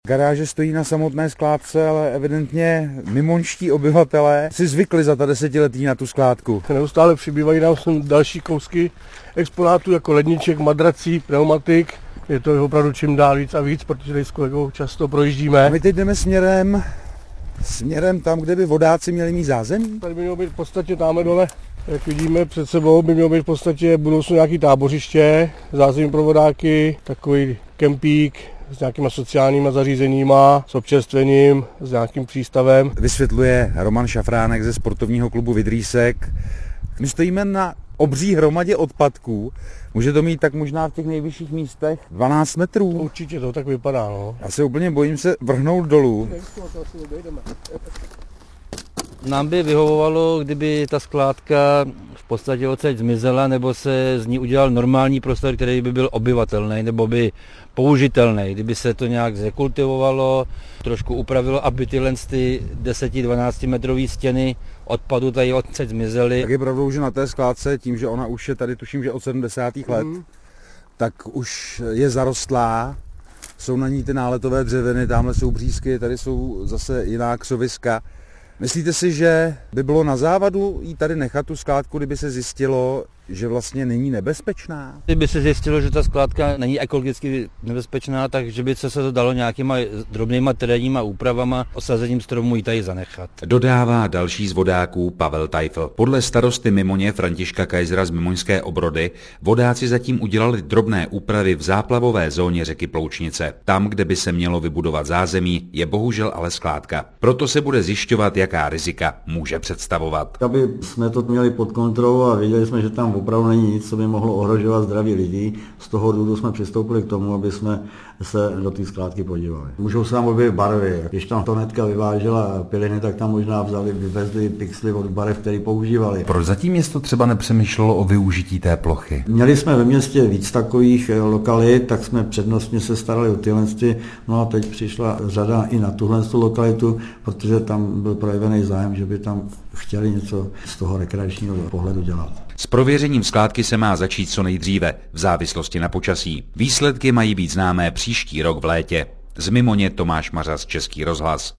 Garáže stojí na samotné skládce, ale evidentně mimoňští obyvatelé si zvykli za ta desetiletí na tu skládku. Neustále přibývají nám další kousky exponátů jako ledniček, madrací, pneumatik. Je to opravdu čím dál víc a víc, protože tady s kolegou často projíždíme. My teď jdeme směrem tam, kde by vodáci měli mít zázemí. Tady by mělo být v podstatě tamhle dole, jak vidíme před sebou, by mělo být v podstatě budoucnu nějaký tábořiště, zázemí pro vodáky, takový kempík s nějakýma sociálníma zařízeníma, s občerstvením, s nějakým přístavem. Vysvětluje Roman Šafránek ze sportovního klubu Vidrýsek. My stojíme na obří hromadě odpadků. Může to mít tak možná v těch nejvyšších místech 12 metrů. Určitě to tak vypadá, no. Já se úplně bojím se vrhnout dolů. Nám by vyhovovalo, kdyby ta skládka v podstatě odsaď zmizela, nebo se z ní udělal normální prostor, který by byl obyvatelný, nebo by použitelný. Kdyby se to nějak zrekultivovalo, trošku upravilo, aby tyhle 10-12 metrový stěny odpadu tady odsaď zmizely. Tak je pravdou, že na té skládce, tím, že ona už je tady, tuším, že od 70. let, tak už je zarostlá. Jsou na ní ty náletové dřeviny, tamhle jsou břízky, tady jsou zase jiná křoviska. Myslíte si, že by bylo na závadu jí tady nechat tu skládku, kdyby se zjistilo, že vlastně není nebezpečná? Kdyby se zjistilo, že ta skládka není ekologicky nebezpečná, takže by se to dalo nějakýma drobnýma terénníma úpravama, osazením stromů jí tady zanechat. Dodává další z vodáků Pavel Tajfl. Podle starosty Mimoně Františka Kajzera z Mimoňské Obrody vodáci zatím udělali drobné úpravy v záplavové zóně řeky Ploučnice. Tam, kde by se mělo vybudovat zázemí, je bohužel ale skládka. Proto se bude zjišťovat, jaká rizika může představovat. Aby jsme to měli pod kontrolou a věděli jsme, že tam opravdu není nic, co by mohlo ohrožovat zdraví lidí. Z toho důvodu jsme přistoupili k tomu, aby jsme se do té skládky podívali. Můžou se tam objevit barvy. Když tam to netka vyvážela piliny, tak tam možná vyvezli pixely od barev, které používali. Proč zatím město třeba nepřemýšlelo o využití té plochy? Měli jsme ve městě víc takových lokalit, tak jsme přednostně se starali o tyhle. No a teď přišla řada i na tuhle lokalitu, protože tam byl projevený zájem, že by tam chtěli něco z toho rekreačního pohledu dělat. S prověřením skládky se má začít co nejdříve, v závislosti na počasí. Výsledky mají být známé příští rok v létě. Z Mimoně Tomáš Mařas, Český rozhlas.